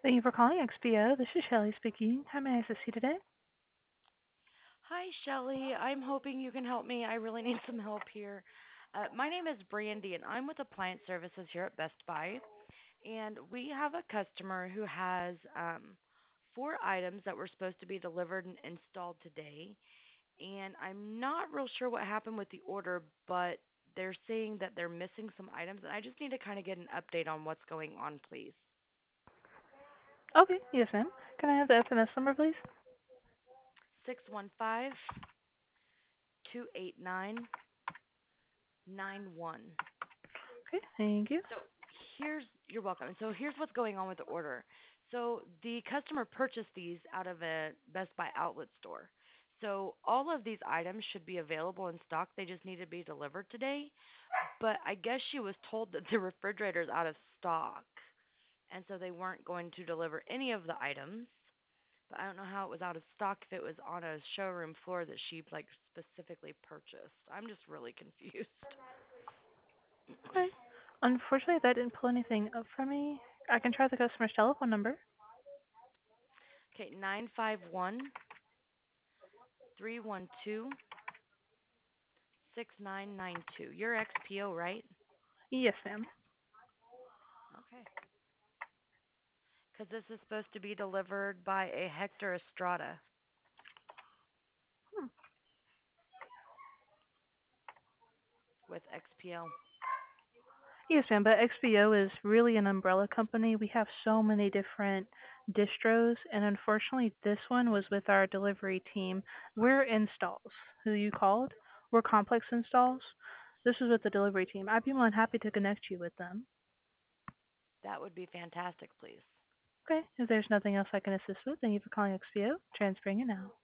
Thank you for calling XPO. This is Shelly speaking. How may I assist you today? Hi, Shelly. I'm hoping you can help me. I really need some help here. My name is Brandy, and I'm with Appliance Services here at Best Buy. And we have a customer who has four items that were supposed to be delivered and installed today. And I'm not real sure what happened with the order, but they're saying that they're missing some items. And I just need to kind of get an update on what's going on, please. Okay, yes, ma'am. Can I have the FMS number, please? 615-289-91. Okay, thank you. So you're welcome. And so here's what's going on with the order. So the customer purchased these out of a Best Buy outlet store. So all of these items should be available in stock. They just need to be delivered today. But I guess she was told that the refrigerator is out of stock. And so they weren't going to deliver any of the items. But I don't know how it was out of stock if it was on a showroom floor that she like specifically purchased. I'm just really confused. Okay. Unfortunately, that didn't pull anything up for me. I can try the customer's telephone number. Okay, 951-312-6992. You're XPO, right? Yes, ma'am. Okay. Because this is supposed to be delivered by a Hector Estrada Hmm. with XPO. Yes, ma'am, but XPO is really an umbrella company. We have so many different distros, and unfortunately, this one was with our delivery team. We're installs, who you called. We're complex installs. This was with the delivery team. I'd be more than happy to connect you with them. That would be fantastic, please. Okay, if there's nothing else I can assist with, thank you for calling XPO. Transferring you now.